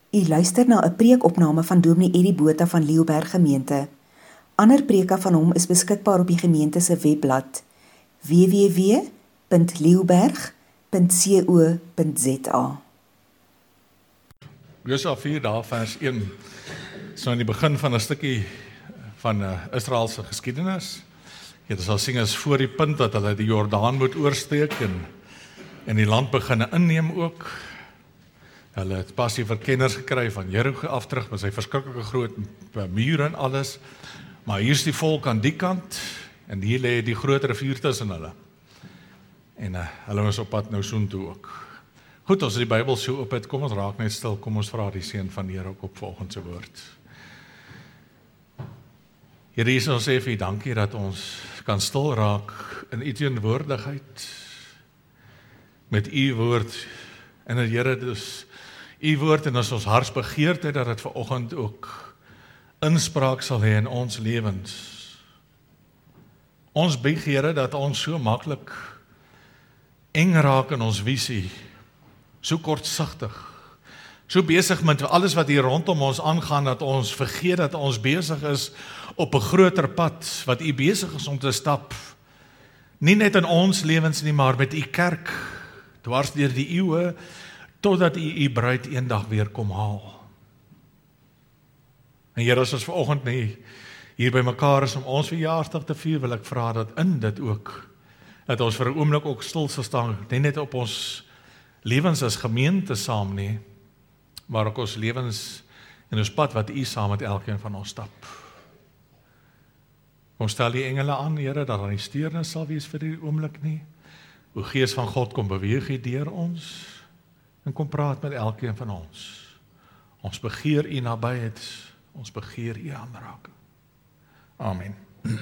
U luister na 'n preekopname van Dominee Eddie Botha van Leeuberg Gemeente. Ander preke van hom is beskikbaar op die gemeente se webblad www.leeuberg.co.za. Josua 4 daar vers 1, so in die begin van 'n stukkie van Israel se geskiedenis. Jy sal sien as voor die punt dat hulle die Jordaan moet oorsteek en die land begin inneem ook. Hulle het pas die verkenners gekry van Jericho af terug, met sy verskriklike groot mure en alles. Maar hier is die volk aan die kant, en hier lê die groot rivier tussen hulle. En hulle was op pad nou soontoe ook. Goed, as die Bybel so op het, kom ons raak net stil, kom ons vra die Seun van die Here ook op volgens se woord. Here Jesus, ons sê vir U dankie dat ons kan stil raak in U teenwoordigheid, met U woord, en dat Here dus U woord en as ons hartsbegeerte dat dit vanoggend ook inspraak sal hê in ons lewens. Ons bieg Here dat ons so maklik eng raak in ons visie, so kortsigtig, so besig met alles wat hier rondom ons aangaan, dat ons vergeet dat ons besig is op 'n groter pad, wat U besig is om te stap, nie net in ons lewens nie, maar met U kerk, dwars deur die eeue, totdat U bruid eendag weer kom haal. En Here, as ons vanoggend nie hier by mekaar is om ons verjaarsdag te vier, wil ek vra dat in dit ook, dat ons vir 'n oomblik ook stil sal staan, nie net op ons lewens as gemeente saam nie, maar ook ons lewens en ons pad wat U saam met elkeen van ons stap. Kom stel die engele aan, Here, dat daar nie steurnis sal wees vir die oomblik nie. O Gees van God, kom beweeg hier deur ons, en kom praat met elkeen van ons. Ons begeer U nabyheid, ons begeer U aanraking. Amen.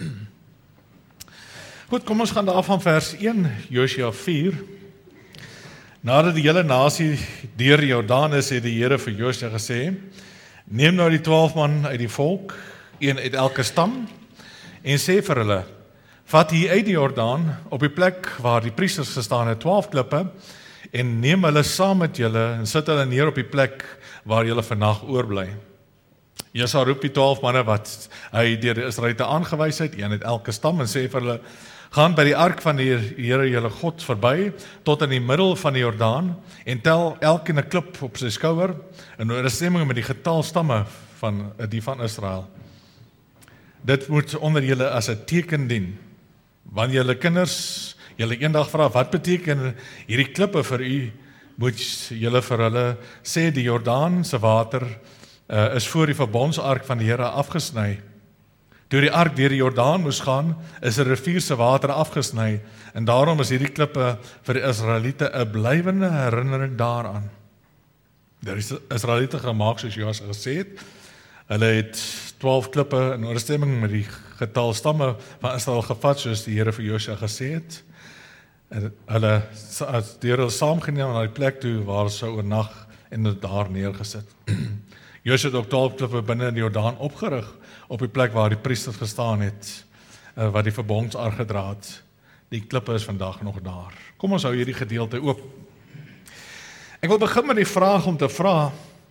Goed, kom ons gaan daar van vers 1, Josua 4. Nadat die hele nasie deur die Jordaan is, het die Here vir Josua gesê, neem nou die 12 man uit die volk, een uit elke stam, en sê vir hulle, vat hier uit die Jordaan, op die plek waar die priesters gestaan het, 12 klippe, en neem hulle saam met julle, en sit hulle neer op die plek waar julle vannag oorbly. Josua roep die 12 manne wat hy deur die Israeliete aangewys het, een uit elke stam, en sê vir hulle, gaan by die ark van die Here julle God verby, tot in die middel van die Jordaan, en tel elkeen 'n klip op sy skouer, in ooreenstemming met die getal stamme van die van Israel. Dit moet onder julle as 'n teken dien. Wanneer julle kinders julle eendag vra, wat beteken hierdie klippe vir u, moet julle vir hulle sê, die Jordaan se water is voor die verbondsark van die Here afgesny. Toe die ark deur die Jordaan moes gaan, is die rivier se water afgesny, en daarom is hierdie klippe vir die Israeliete 'n blywende herinnering daaraan. Die Israeliete gemaak soos Josua gesê het, hulle het 12 klippe in ooreenstemming met die getal stamme van Israel gevat, soos die Here vir Josua gesê het. En hulle deur hulle saamgeneem na die plek toe waar sy oornag en dit daar neergesit. Josua het ook 12 klippe binne in die Jordaan opgerig, op die plek waar die priesters gestaan het, wat die verbondsark gedra het. Die klippe is vandag nog daar. Kom ons hou hierdie gedeelte oop. Ek wil begin met die vraag om te vra,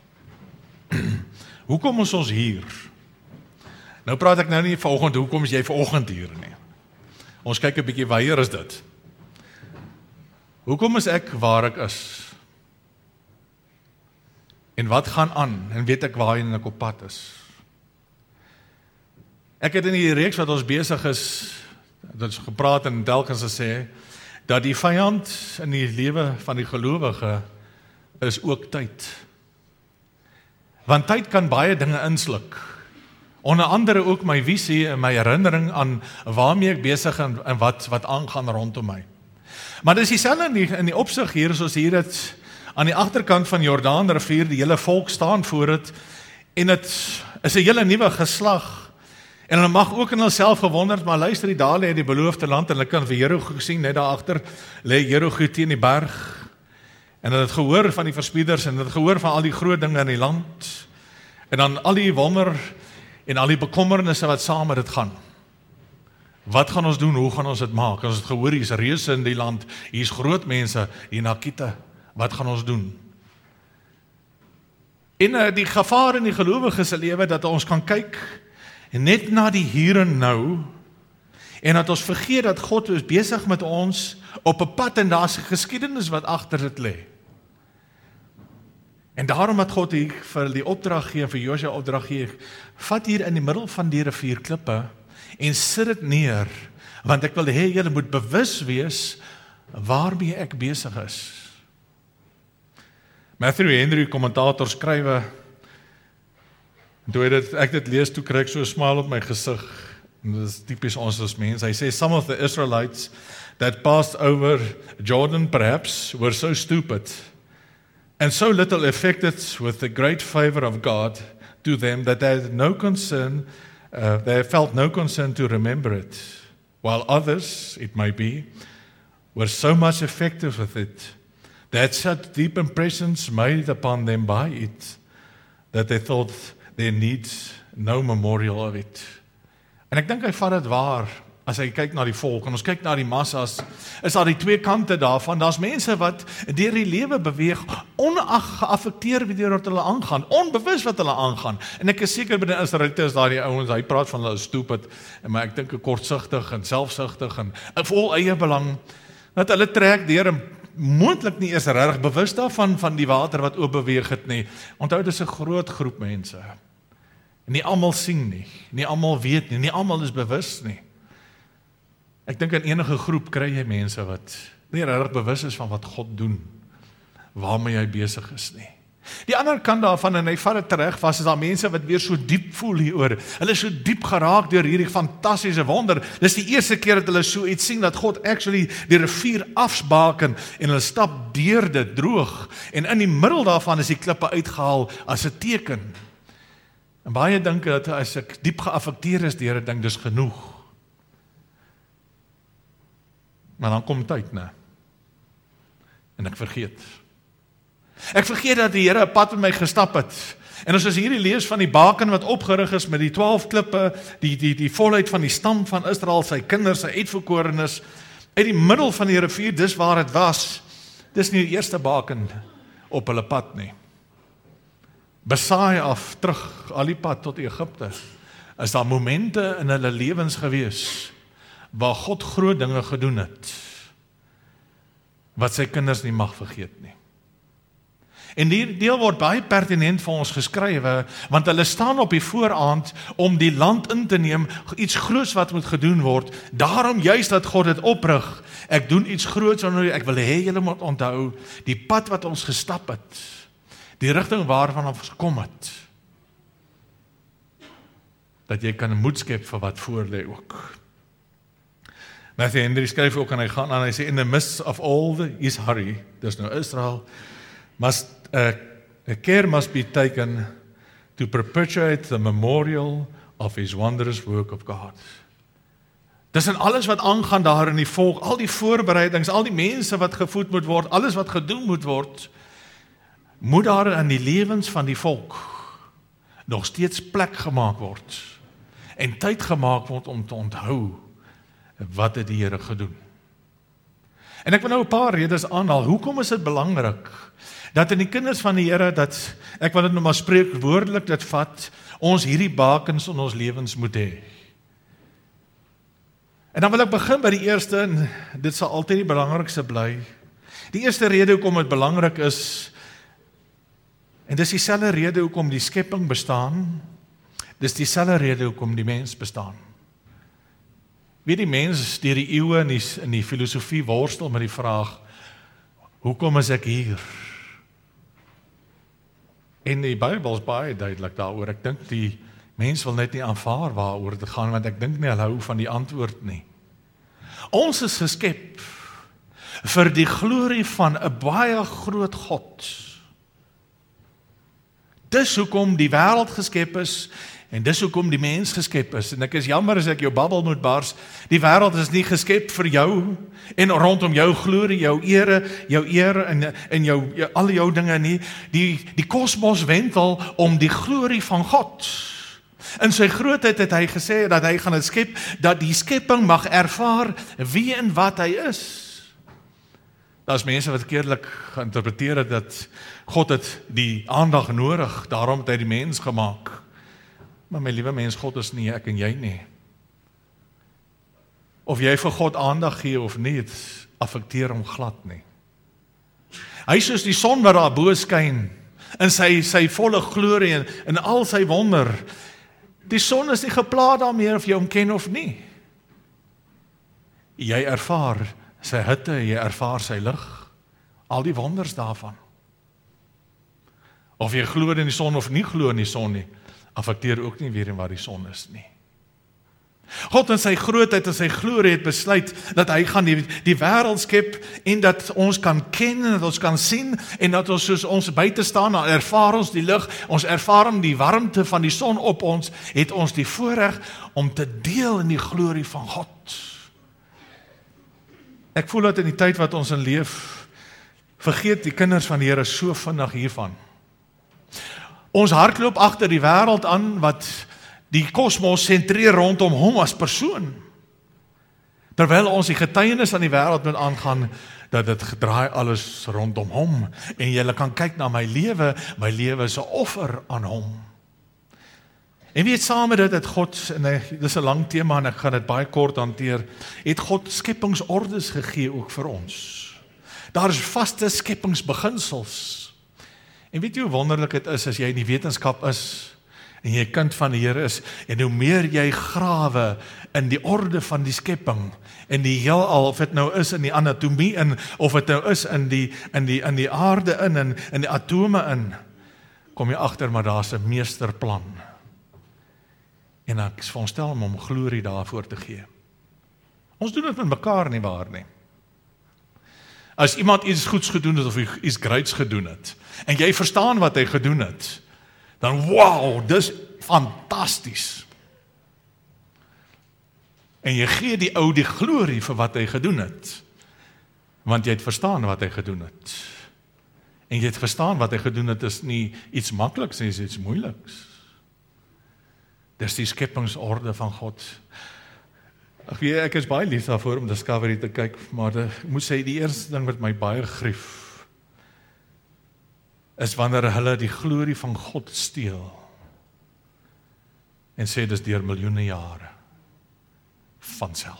hoekom is ons hier? Nou praat ek nou nie vanoggend, hoekom is jy vanoggend hier nie? Ons kyk 'n bietjie, waar is dit? Hoekom is ek waar ek is? En wat gaan aan? En weet ek waarheen ek op pad is? Ek het in die reeks wat ons besig is, dat ons gepraat en telkens gesê, dat die vyand in die lewe van die gelowige is ook tyd. Want tyd kan baie dinge insluk. Onder andere ook my visie en my herinnering aan waarmee ek besig en wat aangaan rondom my. Maar dis dieselfde in die opsig hier, soos hier het aan die agterkant van Jordaan rivier, die hele volk staan voor dit, en dit is 'n hele nuwe geslag. En hulle mag ook in hulself gewonderd, maar luister, daar lê die beloofde land, en hulle kan vir Jericho gesien, net daar agter lê Jericho teen die berg. En hulle het gehoor van die verspieders, en hulle het gehoor van al die groot dinge in die land, en dan al die wonder en al die bekommernisse wat saam met dit gaan. Wat gaan ons doen? Hoe gaan ons dit maak? Ons het gehoor, hier is reuse in die land, hier is groot mense, hier na Kita. Wat gaan ons doen? En die gevaar in die gelowige se lewe dat ons kan kyk net na die hier en nou en dat ons vergeet dat God is besig met ons op 'n pad en daar's 'n geskiedenis wat agter dit lê. En daarom het God hier vir die opdrag gee, vir Josua opdrag gee, vat hier in die middel van die rivierklippe en sit dit neer, want ek wil hê julle moet bewus wees waarmee ek besig is. Matthew Henry, kommentator, skrywe, toe ek dit lees, toe kry ek so 'n smile op my gesig, en dit is typies ons as mense. Hy sê, some of the Israelites that passed over Jordan perhaps were so stupid and so little affected with the great favor of God to them that they had no concern, they felt no concern to remember it, while others, it may be, were so much affected with it, they had such deep impressions made upon them by it, that they thought there needs no memorial of it. En ek dink hy vat dit waar, as hy kyk na die volk, en ons kyk na die massas, is daar die twee kante daarvan. Daar's mense wat deur die lewe beweeg, geaffekteer deur wat hulle aangaan, onbewus wat hulle aangaan. En ek is seker by die Israeliete is daar die ouens, hy praat van hulle stupid, maar ek dink kortsigtig en selfsugtig en vol eie belang, dat hulle trek deur en moontlik nie eers regtig bewus daarvan van die water wat oop beweeg het nie. Onthou, dit is 'n groot groep mense. Nie almal sien nie almal weet nie almal is bewus nie. Ek dink in enige groep kry jy mense wat nie regtig bewus is van wat God doen, waarmee hy besig is nie. Die ander kant daarvan, en hy vat dit terug, is daar mense wat weer so diep voel hieroor. Hulle is so diep geraak deur hierdie fantastiese wonder. Dis die eerste keer dat hulle so iets sien, dat God actually die rivier afsbaken, en hulle stap deur dit droog, en in die middel daarvan is die klippe uitgehaal as 'n teken. En baie dink dat as ek diep geaffekteer is deur dit, dink dis genoeg. Maar dan kom tyd, né? En ek vergeet. Ek vergeet dat die Here 'n pad met my gestap het. En as ons hierdie lees van die baken wat opgerig is met die 12 klippe, die volheid van die stam van Israel, sy kinders, sy uitverkorenes, uit die middel van die rivier, dis waar dit was. Dis nie die eerste baken op hulle pad nie. Besaai af, terug, al die pad tot Egipte, is daar momente in hulle lewens gewees, waar God groot dinge gedoen het, wat sy kinders nie mag vergeet nie. En die deel word baie pertinent vir ons geskrywe, want hulle staan op die vooraand om die land in te neem, iets groots wat moet gedoen word. Daarom juist dat God dit oprig. Ek doen iets groots, ek wil hê julle moet onthou, die pad wat ons gestap het, die rigting waarvan ons gekom het, dat jy kan moed skep vir wat voor lê ook. Matthew Henry skryf ook, en hy gaan aan, hy sê, in the midst of all his hurry, dis nou Israel, care must be taken to perpetuate the memorial of his wondrous work of God. Dis in alles wat aangaan daar in die volk, al die voorbereidings, al die mense wat gevoed moet word, alles wat gedoen moet word, moet daar in die lewens van die volk nog steeds plek gemaak word en tyd gemaak word om te onthou wat het die Here gedoen. En ek wil nou 'n paar redes aanhaal. Hoekom is dit belangrik dat in die kinders van die Here, dat ek wil dit nou maar spreekwoordelik dit vat, ons hierdie bakens in ons lewens moet hê? En dan wil ek begin by die eerste, en dit sal altyd die belangrikste bly. Die eerste rede hoekom dit belangrik is, en dis dieselfde rede hoekom die skepping bestaan, dis dieselfde rede hoekom die mens bestaan. Weet die mens deur die eeue in die filosofie worstel met die vraag, hoekom is ek hier? En die Bybel is baie duidelik daaroor. Ek dink die mens wil net nie aanvaar waaroor dit gaan, want ek dink nie hulle hou van die antwoord nie. Ons is geskep vir die glorie van 'n baie groot God. Dis hoekom die wêreld geskep is, en dis hoekom die mens geskep is. En ek is jammer as ek jou babbel moet bars, die wêreld is nie geskep vir jou, en rondom jou glorie, jou ere, en jou al jou dinge nie. Die kosmos wentel om die glorie van God. In sy grootheid het hy gesê dat hy gaan dit skep, dat die skepping mag ervaar wie en wat hy is. Daar's mense wat verkeerdelik geïnterpreteer het dat God het die aandag nodig, daarom het hy die mens gemaak. Maar my liewe mens, God is nie ek en jy nie. Of jy vir God aandag gee of nie, het affekteer hom glad nie. Hy is soos die son wat daar bo skyn, in sy volle glorie en al sy wonder. Die son is nie geplaas daarmee of jy hom ken of nie. Jy ervaar sy hitte, jy ervaar sy lig, al die wonders daarvan. Of jy glo in die son of nie glo in die son nie, affekteer ook nie weer in waar die son is nie. God in sy grootheid en sy glorie het besluit dat hy gaan die wêreld skep en dat ons kan ken en dat ons kan sien en dat ons soos ons buite staan, dan ervaar ons die lig, ons ervaar die warmte van die son op ons, het ons die voorreg om te deel in die glorie van God. Ek voel dat in die tyd wat ons in leef, vergeet die kinders van die Here so vinnig hiervan. Ons hardloop agter die wêreld aan wat die kosmos sentreer rondom hom as persoon. Terwyl ons die getuienis aan die wêreld moet aangaan, dat dit gedraai alles rondom hom. En jy kan kyk na my lewe is 'n offer aan hom. En weet saam met dit het God, en dis 'n lang tema en ek gaan dit baie kort hanteer, het God skepingsorders gegee ook vir ons. Daar is vaste skepingsbeginsels. En weet jy hoe wonderlik dit is as jy in die wetenskap is, en jy kind van die Here is, en hoe meer jy grawe in die orde van die skepping, en die heelal, of dit nou is in die anatomie in, of dit nou is in die aarde in die atome in, kom jy agter, maar daar's 'n meesterplan. En ek veronderstel om glorie daarvoor te gee. Ons doen dit met mekaar nie waar nie. As iemand iets goeds gedoen het, of iets greats gedoen het, en jy verstaan wat hy gedoen het, dan wow, dis fantasties. En jy gee die ou die glorie vir wat hy gedoen het, want jy het verstaan wat hy gedoen het. En jy het verstaan wat hy gedoen het is nie iets makliks, nie is iets moeiliks. Dis die skepingsorde van God. Ek is baie lief daarvoor om Discovery te kyk, maar ek moet sê, die eerste ding wat my baie grief, is wanneer hulle die glorie van God steel, en sê dis deur miljoene jare, vanself.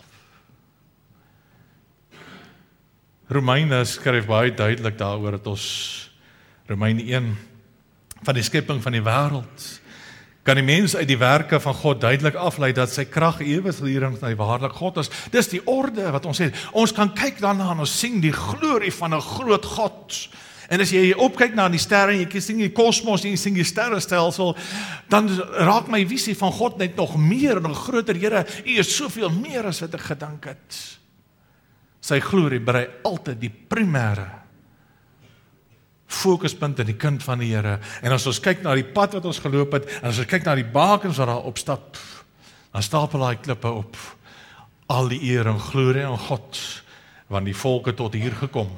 Romeine skryf baie duidelik daaroor, dat ons, Romeine 1, van die skepping van die wêreld, kan die mens uit die werke van God duidelik aflei dat sy krag ewigdurend en waarlik God is. Dis die orde wat ons het. Ons kan kyk daarna en ons sien die glorie van 'n groot God. En as jy opkyk na die sterre en jy sien die kosmos en jy sien die sterrestelsel, dan raak my visie van God net nog meer en groter. Here, U is soveel meer as wat ek gedink het. Sy glorie berei altyd die primêre fokuspunt in die kind van die Here. En as ons kyk na die pad wat ons geloop het, en as ons kyk na die bakens wat daar opstap, dan stapel daai klippe op. Al die eer en glorie aan God, want die volk het tot hier gekom.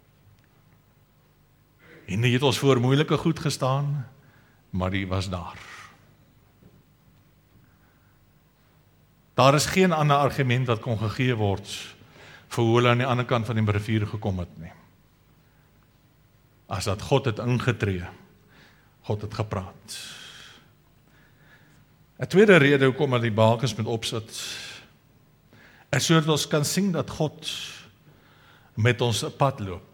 En nie het ons voor moeilike goed gestaan, maar die was daar. Daar is geen ander argument wat kon gegee word vir hoe hulle aan die ander kant van die rivier gekom het nie. As dat God het ingetree, God het gepraat. 'n tweede rede hoekom hulle die bakens moet opsit, is sodat ons kan sien dat God met ons 'n pad loop.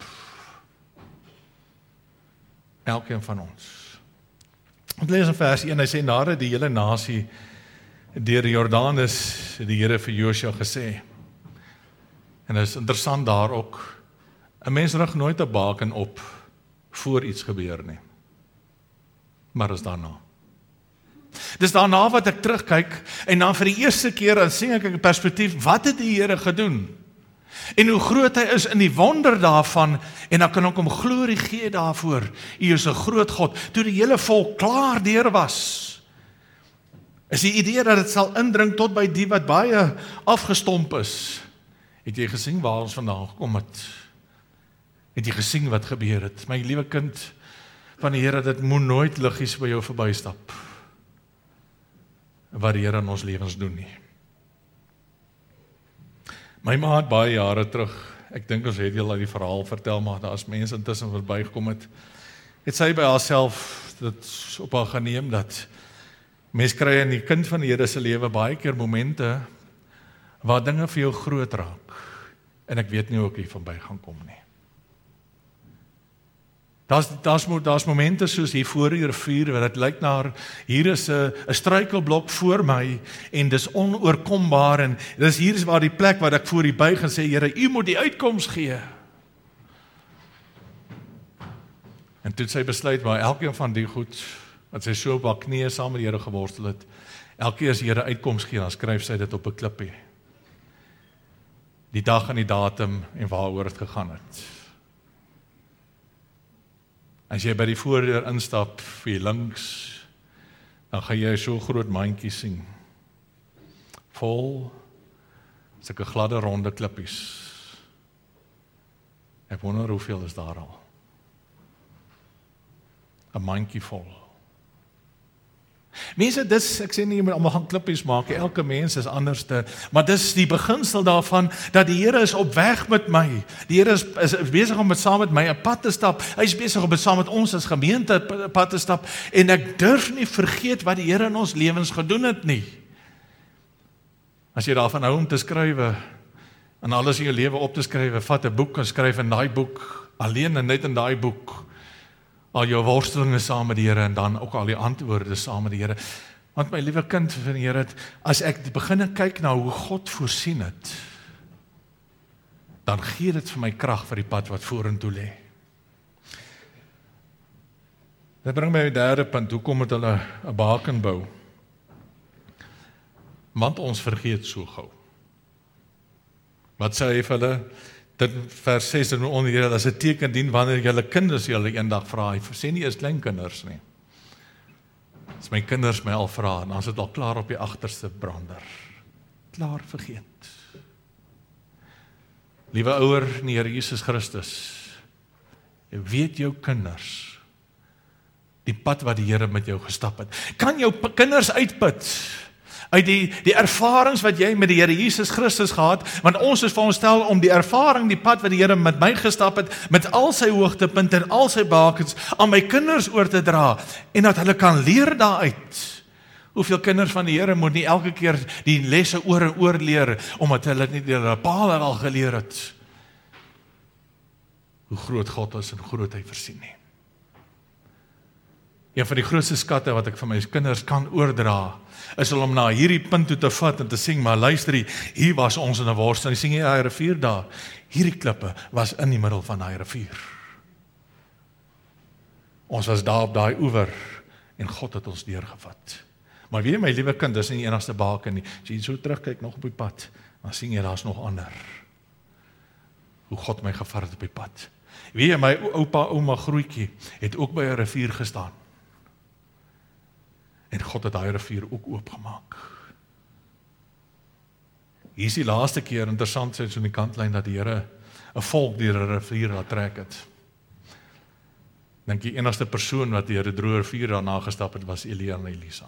Elkeen van ons. Ons lees in vers 1, hy sê, nadat die hele nasie deur die Jordaan is, die Here vir Josua gesê. En dit is interessant daar ook, 'n mens rig nooit 'n baken op voor iets gebeur nie. Maar is daarna. Dis daarna wat ek terugkyk, en dan vir die eerste keer dan sien ek in perspektief, wat het die Here gedoen? En hoe groot hy is in die wonder daarvan, en dan kan ek hom glorie gee daarvoor. U is 'n groot God. Toe die hele volk klaar deur was, is die idee dat dit sal indring tot by die wat baie afgestomp is. Het jy gesien waar ons vandaan gekom het? Het jy gesien wat gebeur het? My liewe kind van die Here, dit moet nooit liggies by jou verbystap, wat die Here in ons lewens doen nie. My ma het baie jare terug, ek dink ons het al die verhaal vertel, maar daar is mense intussen verbygekom het sy by haarself dit op haar geneem, dat mens kry in die kind van die Here se lewe baie keer momente, waar dinge vir jou groot raak, en ek weet nie hoe ek hier vanby gaan kom nie. Daar's momente soos hier voor die rivier, waar dit lyk na, hier is 'n struikelblok voor my, en dis onoorkombaar, en hier is waar die plek waar ek voor die buig en sê, Here, U moet die uitkoms gee. En toe sy besluit, maar elkeen van die goed, wat sy so op haar knieë saam met die Here geworstel het, elke keer as die Here uitkoms gee, dan skryf sy dit op 'n klippie. Die dag en die datum en waaroor het gegaan het. As jy by die voordeur instap, vir links, dan gaan jy so groot mandjie sien. Vol, sulke gladde ronde klippies. Ek wonder hoeveel is daar al. 'n mandjie vol. Mense, ek sê nie, jy moet allemaal gaan klippies maak, elke mens is anderste, maar dis die beginsel daarvan, dat die Here is op weg met my, die Here is besig om saam met my 'n pad te stap, hy is besig om saam met ons as gemeente 'n pad te stap, en ek durf nie vergeet wat die Here in ons lewens gedoen het nie. As jy daarvan hou om te skrywe, en alles in jou lewe op te skrywe, vat 'n boek en skryf in daai boek, alleen en net in daai boek, al jou worstelinge saam met die Here, en dan ook al die antwoorde saam met die Here. Want my liewe kind van die Here, as ek begin kyk na hoe God voorsien het, dan gee dit vir my krag vir die pad wat vorentoe lê. Dit bring my by die derde punt, hoekom het hulle 'n baken bou? Want ons vergeet so gou. Wat sê hy vir hulle? Dit vers 6 en onder hier, as 'n teken dien wanneer julle kinders julle eendag vra. Hy sê nie eers kleinkinders nie. As my kinders my al vra, dan is dit al klaar op die agterste brander. Klaar vergeet. Liewe ouer in die Here Jesus Christus, jy weet jou kinders, die pad wat die Here met jou gestap het. Kan jou kinders uitput uit die ervarings wat jy met die Here Jesus Christus gehad, want ons is veronderstel om die ervaring, die pad wat die Here met my gestap het, met al sy hoogtepunte en al sy bakens, aan my kinders oor te dra, en dat hulle kan leer daaruit. Hoeveel kinders van die Here moet nie elke keer die lesse oor en oor leer, omdat hulle nie deur hulle pa al geleer het, hoe groot God is en hoe groot hy voorsien nie. Een van die grootste skatte wat ek van my kinders kan oordra, is om na hierdie punt toe te vat en te sê, maar luister, hier was ons in 'n worstel, en die sê jy, daai rivier daar, hierdie klippe was in die middel van daai rivier. Ons was daar op daai oewer, en God het ons deurgevat. Maar weet jy, my liewe kind, dis nie die enigste baken nie. As jy so terugkyk nog op die pad, dan sien jy, daar's nog ander. Hoe God my gevat het op die pad. Weet jy, my ouma Groetjie het ook by 'n rivier gestaan. En God het daai rivier ook oopgemaak. Hier is die laaste keer, interessant sê so in die kantlyn, dat die Here 'n volk deur 'n rivier laat trek het. Dink die enigste persoon wat deur 'n droë rivier daarna gestap het, was Elia en Elisa.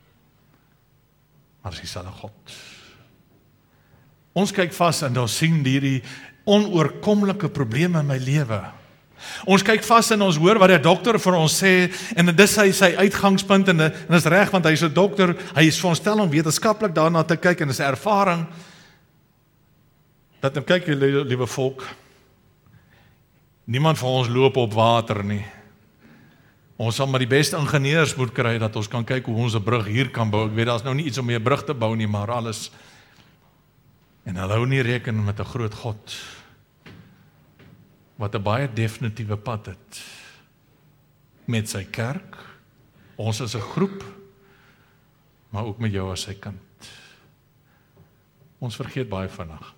Maar dis dieselfde God. Ons kyk vas en ons sien hierdie onoorkomlike probleme in my lewe. Ons kyk vas en ons hoor wat die dokter vir ons sê, en dis sy uitgangspunt, en is reg, want hy is 'n dokter, hy is veronderstel om wetenskaplik daarna te kyk, en dis 'n ervaring, dat kyk jy, liewe volk, niemand van ons loop op water nie. Ons sal maar die beste ingenieurs moet kry, dat ons kan kyk hoe ons 'n brug hier kan bou. Ek weet, daar's nou nie iets om 'n brug te bou nie, maar alles, en hulle hou nie reken met 'n groot God, wat 'n baie definitiewe pad het, met sy kerk, ons as 'n groep, maar ook met jou as sy kind. Ons vergeet baie vinnig.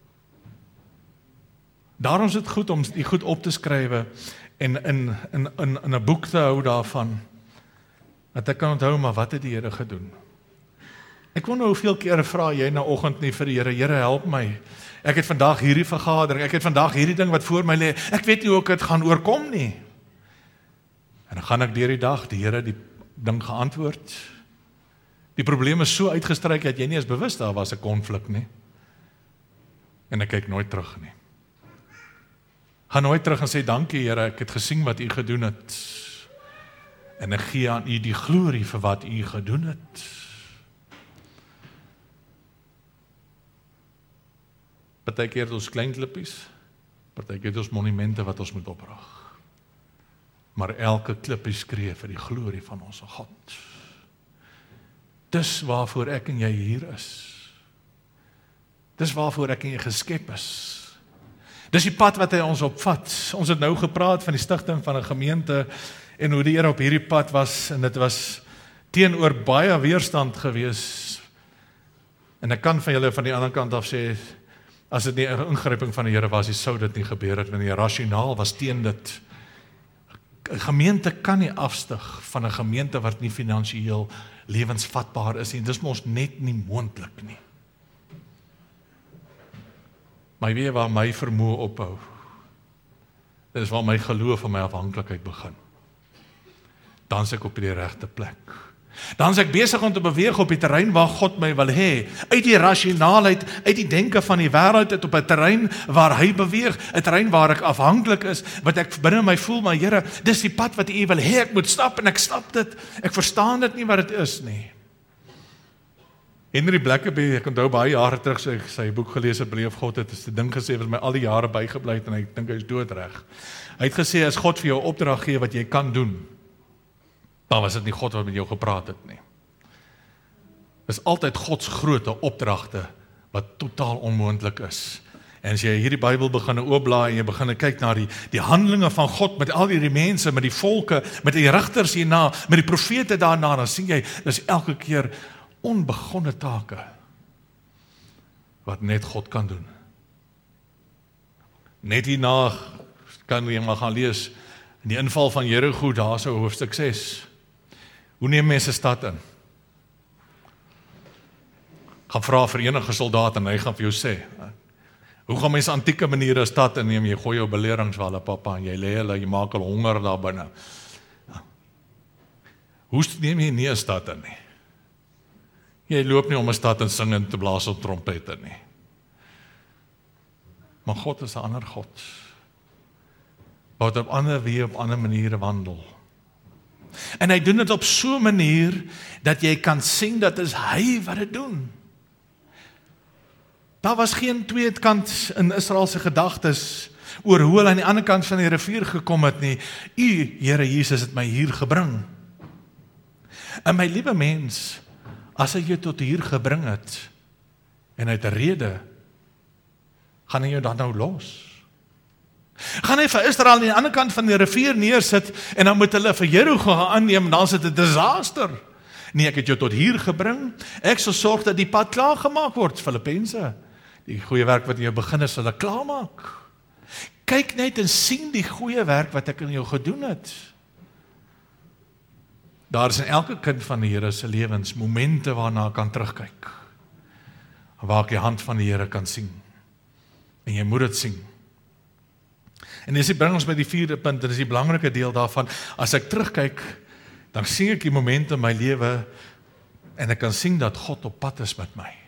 Daarom is dit goed om die goed op te skrywe, en in 'n boek te hou daarvan, dat ek kan onthou, maar wat het die Here gedoen? Ek wonder hoeveel kere vra jy na oggend nie vir die Here, Here help my, ek het vandag hierdie vergadering, ek het vandag hierdie ding wat voor my lê, ek weet nie hoe ek dit gaan oorkom nie. En dan gaan ek deur die dag, die Here die ding geantwoord. Die probleem is so uitgestryk, dat jy nie eens bewus daar was 'n konflik nie. En ek kyk nooit terug nie. Gaan nooit terug en sê, dankie Here, ek het gesien wat U gedoen het. En ek gee aan U die glorie vir wat U gedoen het. Partykeer het ons klein klippies, partykeer het ons monumente wat ons moet oprig. Maar elke klippie skree vir die glorie van ons God. Dis waarvoor ek en jy hier is. Dis waarvoor ek en jy geskep is. Dis die pad wat hy ons opvat. Ons het nou gepraat van die stigting van 'n gemeente en hoe die Here op hierdie pad was, en dit was teenoor baie weerstand gewees. En ek kan van julle van die ander kant af sê, as dit nie 'n ingryping van die Here was, sou dit nie gebeur het, want die rasionaal was teen dit. 'n Gemeente kan nie afstig van 'n gemeente wat nie finansiëel lewensvatbaar is nie. Dis mos net nie moontlik nie. Maar weet waar my vermoë ophou? Dit is waar my geloof en my afhanklikheid begin. Dan is ek op die regte plek. Dan is ek besig om te beweeg op die terrein waar God my wil hê. Uit die rasionaalheid, uit die denke van die wêreld, uit op 'n terrein waar hy beweeg, 'n terrein waar ek afhanklik is, wat ek binne my voel, maar Here, dis die pad wat U wil hê ek moet stap, en ek stap dit. Ek verstaan dit nie wat dit is nie. Henry Blackaby, ek onthou baie jare terug, sy boek gelees het, Beleef God, het 'n ding gesê wat my al die jare bygebly het, en ek dink hy is doodreg. Hy het gesê, as God vir jou opdrag gee wat jy kan doen, dan was dit nie God wat met jou gepraat het nie. Dit is altyd Gods groote opdragte wat totaal onmoontlik is. En as jy hierdie Bybel begin oopblaai en jy begin kyk na die handelinge van God met al hierdie mense, met die volke, met die rigters hierna, met die profete daarna, dan sien jy, dis elke keer onbegonne take wat net God kan doen. Net hierna kan jy maar gaan lees die inval van Jerigo, daar so hoofstuk 6. Hoe neem mense stad in? Gaan vra vir enige soldaat en hy gaan vir jou sê. Hoe gaan mense antieke maniere stad inneem? Jy gooi jou beleringswalle, papa, en jy lê hulle, jy maak hulle honger daar binne. Hoe neem jy nie 'n stad in nie? Jy loop nie om 'n stad en sing en te blaas op trompette nie. Maar God is 'n ander God. Wat op ander wie op ander maniere wandel. En hy doen dit op so 'n manier dat jy kan sien dat is hy wat dit doen. Daar was geen tweekant in Israel se gedagtes oor hoe hulle aan die ander kant van die rivier gekom het nie. U, Here Jesus, het my hier gebring. En my liewe mens, as hy jou tot hier gebring het, en uit 'n rede, gaan hy jou dan nou los? Gaan hy vir Israel aan die ander kant van die rivier neersit, en dan moet hulle vir Jerigo gaan aanneem, en dan is dit 'n disaster. Nee, ek het jou tot hier gebring, ek sal sorg dat die pad klaargemaak word, Filippense. Die goeie werk wat in jou begin is, sal ek klaarmaak. Kyk net en sien die goeie werk wat ek in jou gedoen het. Daar is in elke kind van die Here se lewens momente waarna ek kan terugkyk, waar ek die hand van die Here kan sien. En jy moet dit sien. En dis bring ons by die 4de punt, en dis die belangrike deel daarvan. As ek terugkyk, dan sien ek die momente in my lewe, en ek kan sien dat God op pad is met my.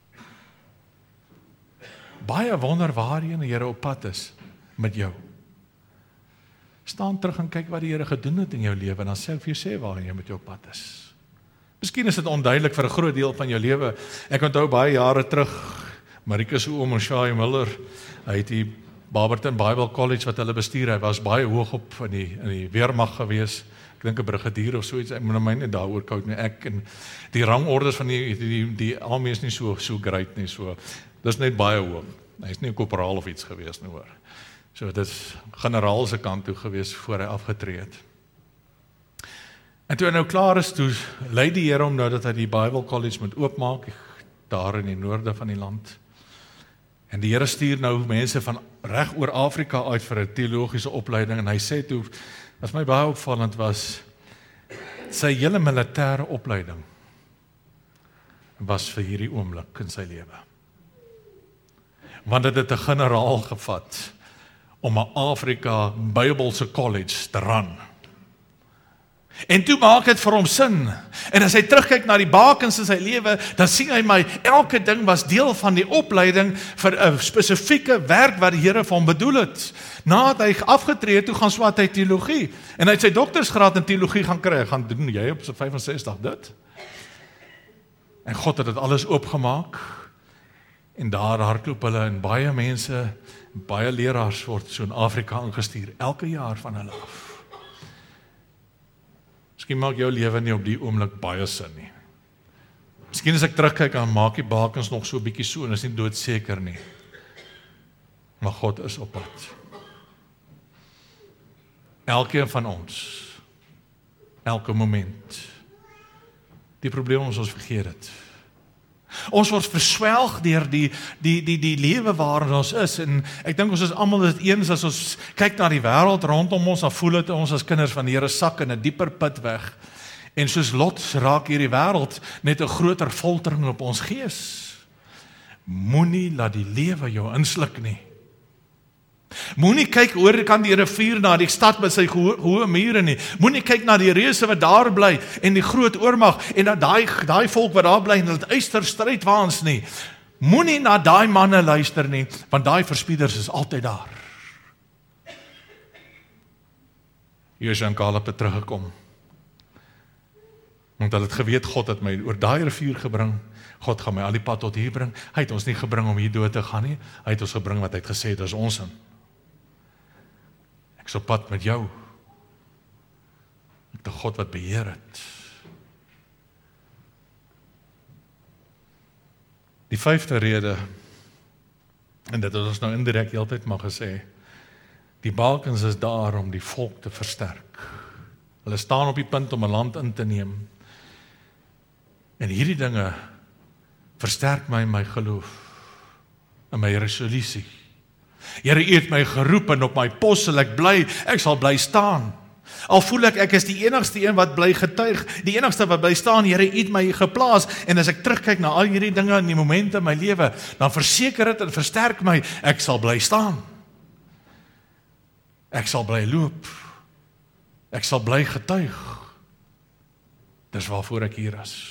Baie wonder waarheen die Here op pad is met jou. Staan terug en kyk wat die Here gedoen het in jou lewe, en dan sê ek vir jou sê waarheen jy met jou pad is. Miskien is dit onduidelik vir 'n groot deel van jou lewe. Ek onthou baie jare terug, Marika se oom Shai Miller, hy het die Barberton Bible College wat hulle bestuur, hy was baie hoog op in die weermag gewees, ek dink 'n brigadier of so iets, ek moet my net daaroor koud nie, ek en die rangorders van die army is nie so great nie, so, dis net baie hoog, hy is nie 'n korporaal of iets gewees nie hoor, so dit is generaal se kant toe gewees voor hy afgetree het. En toe hy nou klaar is, toe lei die Here om nou dat hy die Bible College moet oopmaak, daar in die noorde van die land. En die Here stuur nou mense van reg oor Afrika uit vir 'n teologiese opleiding, en hy sê toe, wat my baie opvallend was, sy hele militêre opleiding was vir hierdie oomblik in sy lewe. Want dit het 'n generaal gevat om 'n Afrika Bybelse college te ran. En toe maak dit vir hom sin. En as hy terugkyk na die bakens in sy lewe, dan sien hy my, elke ding was deel van die opleiding vir 'n spesifieke werk wat die Here vir hom bedoel het. Nadat hy afgetree het, toe gaan swat hy teologie. En hy het sy doktorsgraad in teologie gaan kry. Hy gaan doen jy op sy 65 dit. En God het dit alles oopgemaak. En daar hardloop hulle en baie mense, baie leraars word so in Afrika ingestuur, elke jaar van hulle af. Miskien maak jou lewe nie op die oomblik baie sin nie. Miskien as ek terugkyk, dan maak die bakens nog so 'n bietjie so, en is nie doodseker nie. Maar God is op pad. Elkeen van ons, elke moment. Die probleem is ons vergeet dit. Ons word verswelg deur die lewe waarin ons is, en ek dink ons is almal dit eens as ons kyk na die wêreld rondom ons, dan voel dit ons as kinders van die Here sak in 'n dieper put weg, en soos Lot raak hierdie wêreld net 'n groter foltering op ons gees. Moenie laat die lewe jou insluk nie. Moenie kyk oor kan die rivier na die stad met sy hoë mure nie. Moenie kyk na die reuse wat daar bly en die groot oormag en dat daai volk wat daar bly en dit yster strydwaans nie. Moenie na daai manne luister nie, want daai verspieders is altyd daar. Josua en Caleb het teruggekom. Want hulle het geweet God het my oor daai rivier gebring. God gaan my al die pad tot hier bring. Hy het ons nie gebring om hier dood te gaan nie. Hy het ons gebring wat hy het gesê, dis ons in. Ek is op pad met jou. Ek het 'n God wat beheer het. Die 5de rede, en dit het ons nou indirek heeltyd maar gesê, die bakens is daar om die volk te versterk. Hulle staan op die punt om 'n land in te neem. En hierdie dinge versterk my in my geloof, in my resolusie. Here, U het my geroep en op my pos sal ek sal bly staan. Al voel ek is die enigste een wat bly getuig, die enigste wat bly staan, Here, U het my geplaas, en as ek terugkyk na al hierdie dinge in die momente in my lewe, dan verseker dit en versterk my, ek sal bly staan. Ek sal bly loop. Ek sal bly getuig. Dis waarvoor ek hier is.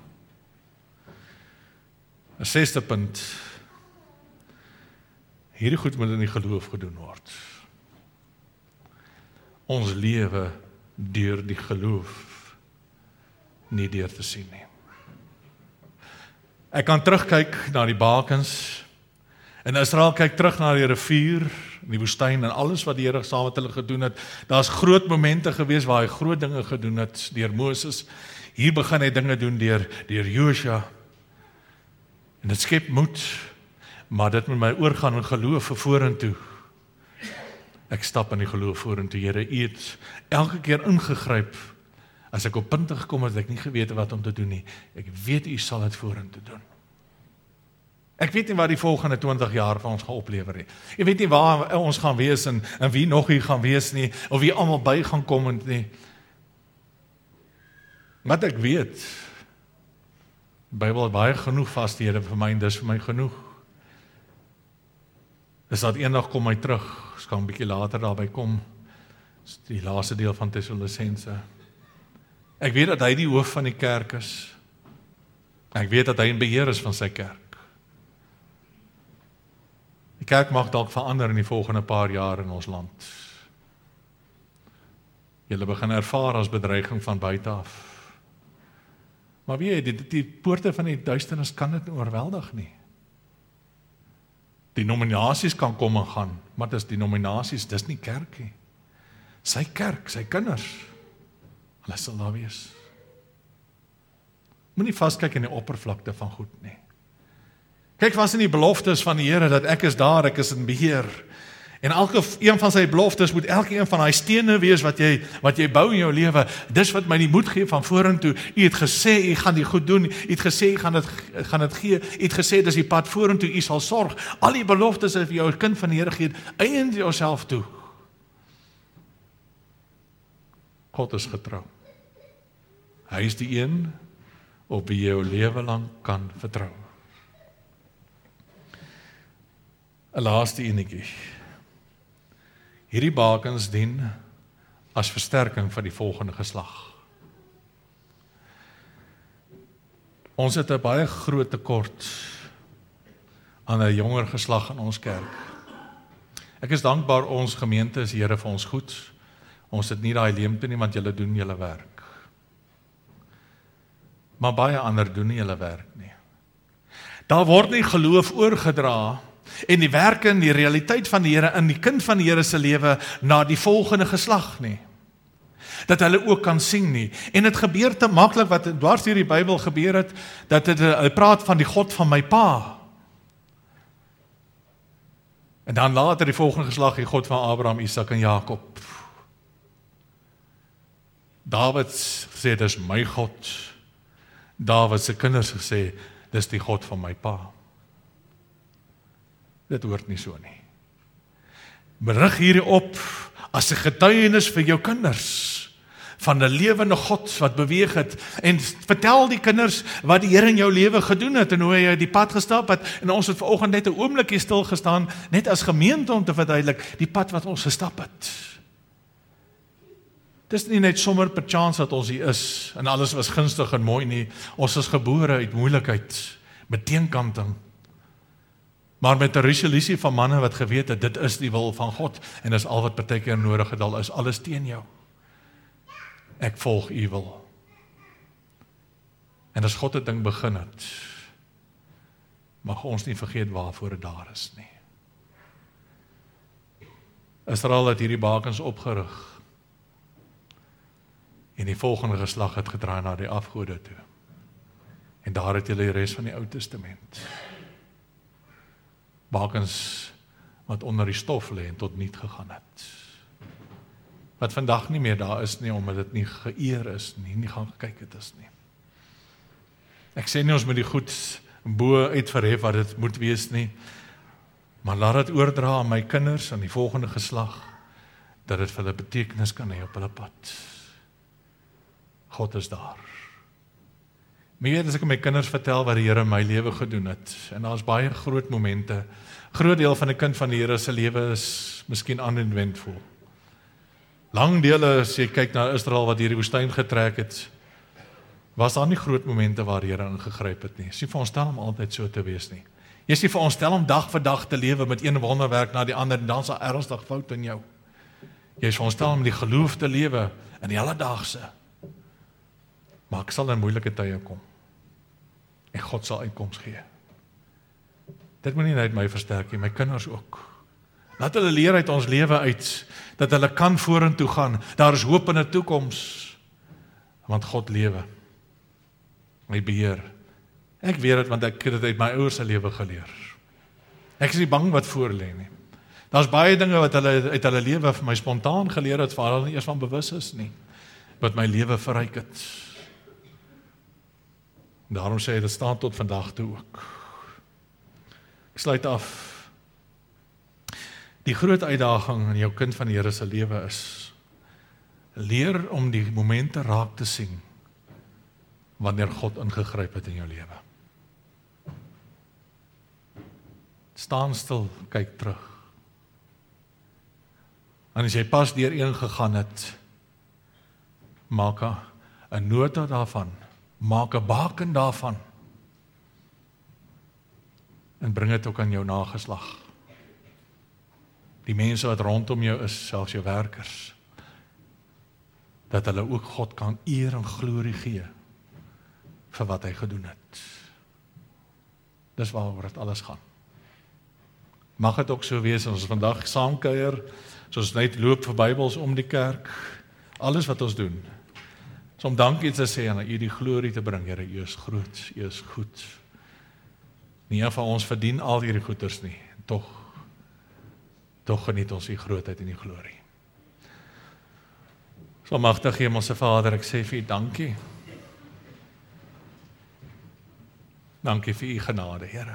'n 6de punt. Hierdie goed moet in die geloof gedoen word. Ons lewe deur die geloof, nie deur te sien nie. Ek kan terugkyk na die bakens, en Israel kyk terug na die rivier, die woestyn en alles wat die Here saam met hulle gedoen het. Daar's groot momente gewees waar hy groot dinge gedoen het deur Moses. Hier begin hy dinge doen deur Josua. En dit skep moed, maar dit moet my oorgaan in geloof vir vorentoe. Ek stap in die geloof vorentoe. Here, U het elke keer ingegryp as ek op punte gekom het, ek nie geweet wat om te doen nie. Ek weet U sal dit vorentoe doen. Ek weet nie wat die volgende 20 jaar van ons gaan oplewer nie. Ek weet nie waar ons gaan wees en wie nog hier gaan wees nie, of wie almal by gaan kom en nie. Wat ek weet, die Bybel het baie genoeg vasthede vir my en dis vir my genoeg. Is dat eendag kom hy terug, ek kan 'n bietjie later daarby kom, is die laaste deel van Tessalonisense. Ek weet dat hy die hoof van die kerk is. Ek weet dat hy in beheer is van sy kerk. Die kerk mag dalk verander in die volgende paar jaar in ons land. Julle begin ervaar as bedreiging van buite af. Maar weet jy, die poorte van die duisternis kan dit oorweldig nie. Die nominasies kan kom en gaan, maar dis die nominasies, dis nie kerk nie. Sy kerk, sy kinders, hulle sal daar wees. Moenie vaskyk in die oppervlakte van goed nie. Kyk vas in die beloftes van die Here, dat ek is daar, ek is in beheer. En elke een van sy beloftes moet elke een van daai stene wees wat jy bou in jou lewe. Dis wat my die moed gee van vorentoe. U het gesê, u gaan die goed doen. U het gesê, u gaan dit gee. U het gesê, dis die pad vorentoe. U sal sorg. Al die beloftes wat vir jou kind van die Here gee, eien jouself toe. God is getrou. Hy is die een op wie jy jou lewe lang kan vertrou. 'n laaste enetjie. Hierdie bakens dien as versterking van die volgende geslag. Ons het 'n baie groot tekort aan 'n jonger geslag in ons kerk. Ek is dankbaar ons gemeente is Here vir ons goed. Ons het nie daai leemte nie, want julle doen julle werk. Maar baie ander doen nie julle werk nie. Daar word nie geloof oorgedra en die werke en die realiteit van die Here in die kind van die Here se lewe na die volgende geslag nie. Dat hulle ook kan sien nie. En dit gebeur te maklik wat dwars deur die Bybel gebeur het, dat hy praat van die God van my pa. En dan later die volgende geslag, die God van Abraham, Isak en Jakob. Dawid sê, dis my God. Dawid se kinders gesê, dis die God van my pa. Dit hoort nie so nie. Berig hierdie op as 'n getuienis vir jou kinders van 'n lewende God wat beweeg het, en vertel die kinders wat die Here in jou lewe gedoen het en hoe hy die pad gestap het. En ons het vanoggend net 'n oomblikie stil gestaan, net as gemeente om te verduidelik die pad wat ons gestap het. Dis nie net sommer per chance dat ons hier is en alles was gunstig en mooi nie. Ons is gebore uit moeilikheid, met teenkanting. Maar met 'n resolusie van manne wat geweet het, dit is die wil van God en dis al wat partykeer nodig het, al is alles teen jou. Ek volg u wil. En as God 'n ding begin het, mag ons nie vergeet waarvoor dit daar is nie. Israel het hierdie bakens opgerig. En die volgende geslag het gedraai na die afgode toe. En daar het julle die res van die Ou Testament. Bakens wat onder die stof lê en tot niet gegaan het. Wat vandag nie meer daar is nie, omdat dit nie geëer is nie gaan gekyk het is nie. Ek sê nie ons moet die goed bo uitverhef wat dit moet wees nie, maar laat dit oordra aan my kinders, aan die volgende geslag, dat dit vir hulle betekenis kan hê op hulle pad. God is daar. Maar weet, as ek my kinders vertel wat die Here in my lewe gedoen het, en daar is baie groot momente, groot deel van 'n kind van die Here se lewe is miskien uneventful. Lang dele, as jy kyk na Israel wat hierdie woestyn getrek het, was daar nie groot momente waar die Here ingegryp het nie. Is nie veronderstel om altyd so te wees nie. Jy is nie veronderstel om dag vir dag te lewe met een wonderwerk na die ander, en dan is daar ernstig fout in jou. Jy is veronderstel om die geloof te lewe in die alledaagse. Maar ek sal in moeilike tye kom. En God sal uitkoms gee. Dit moet nie net my versterk nie, my kinders ook. Laat hulle leer uit ons lewe uit, dat hulle kan vorentoe gaan. Daar is hoop in 'n toekoms. Want God lewe. My beheer. Ek weet dit, want ek het dit uit my ouers se lewe geleer. Ek is nie bang wat voor lê nie. Daar's baie dinge wat hulle uit hulle lewe vir my spontaan geleer het, waar hulle nie eers van bewus is nie, wat my lewe verryk het. Daarom sê hy, dit staan tot vandag toe ook. Ek sluit af. Die groot uitdaging in jou kind van die Here se lewe is, leer om die momente raak te sien, wanneer God ingegryp het in jou lewe. Staan stil, kyk terug. En as jy pas deur een gegaan het, maak 'n nota daarvan, maak 'n baken daarvan, en bring dit ook aan jou nageslag. Die mense wat rondom jou is, selfs jou werkers, dat hulle ook God kan eer en glorie gee vir wat hy gedoen het. Dis waaroor dit alles gaan. Mag dit ook so wees, as ons vandag saamkuier, soos net loop vir Bybels om die kerk, alles wat ons doen, is om dankie te sê en aan u die glorie te bring. Here, u is groot, u is goed. Nie een van ons verdien al hierdie goeders nie, tog geniet ons die grootheid en die glorie. So magtige Hemelse Vader, ek sê vir u dankie. Dankie vir u genade, Here.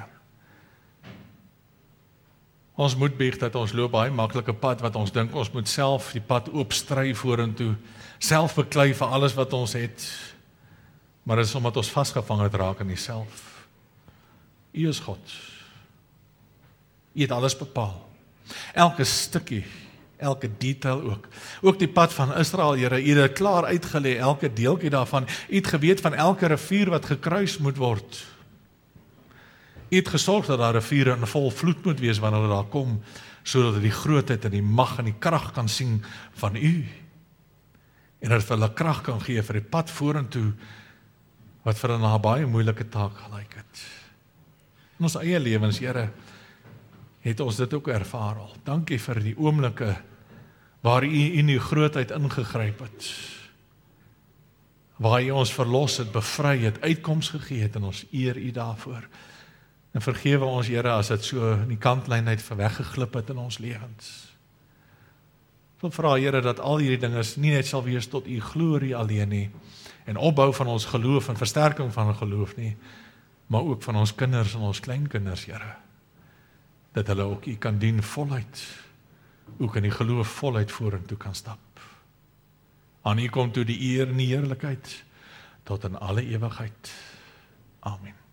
Ons moet bieg dat ons loop baie maklike pad wat ons dink ons moet self die pad oopstry vorentoe, self beklei vir alles wat ons het. Maar dit is omdat ons vasgevang het raak in Uself. U is God. U het alles bepaal. Elke stukkie elke detail ook. Ook die pad van Israel, Here, U het dit klaar uitgelê, elke deeltjie daarvan. U het geweet van elke rivier wat gekruis moet word. U het gesorg dat daar riviere in vol vloed moet wees wanneer hulle daar kom, sodat hulle die grootheid en die mag en die krag kan sien van U. En dat hulle krag kan gee vir die pad vorentoe, wat vir 'n baie moeilike taak gelyk het. In ons eie lewens, Here, het ons dit ook ervaar al. Dankie vir die oomblikke waar U in U grootheid ingegryp het. Waar U ons verlos het, bevry het, uitkoms gegee het en ons eer U daarvoor. En vergewe ons, Here, as dit so in die kantlyn uit weggeglip het in ons lewens. Ek wil vra, Here, dat al hierdie dinge nie net sal wees tot U glorie alleen nie, en opbou van ons geloof en versterking van geloof nie, maar ook van ons kinders en ons kleinkinders, Here. Dat hulle ook U kan dien voluit, ook in die geloof voluit vorentoe kan stap. Aan U kom toe die eer en die heerlikheid tot in alle ewigheid. Amen.